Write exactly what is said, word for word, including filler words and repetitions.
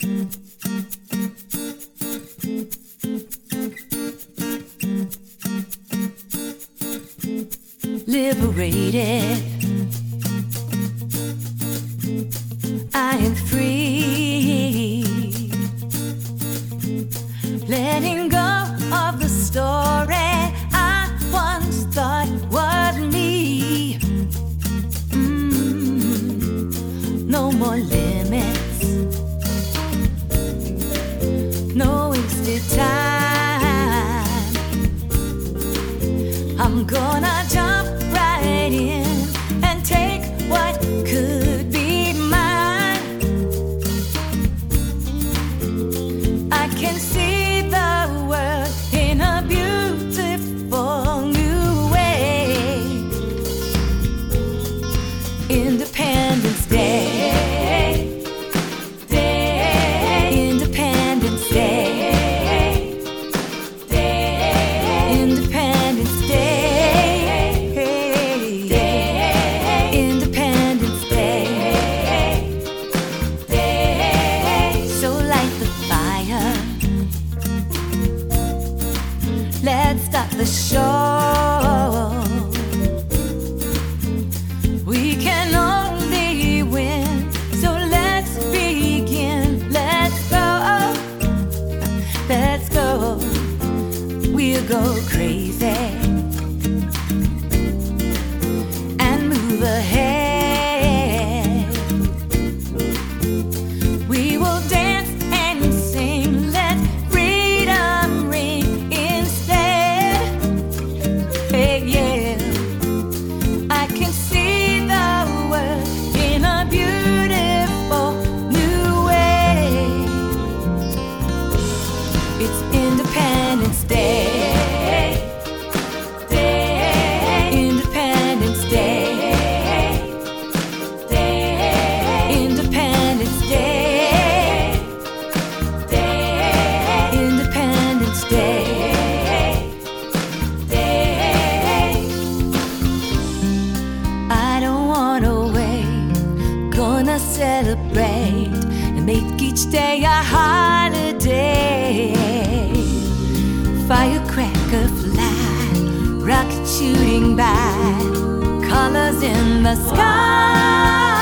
Liberated, I am free, letting go of the story I once thought was me. Mm, no more limits, no wasted time. I'm gonna jump right in and take what could be mine. I can see the world in a beautiful new way. Independence Day, Day, Independence Day, Day, Independence Day. Let's start the show. We can only win, so let's begin. Let's go, let's go. We'll go crazy and move ahead. We will dance and sing. Let freedom ring. It's Independence Day, Day, Independence Day, Day, Independence Day, Day, Independence Day, Day. I don't wanna wait, gonna celebrate and make each day a holiday. Firecracker fly, rocket shooting by, colors in the sky.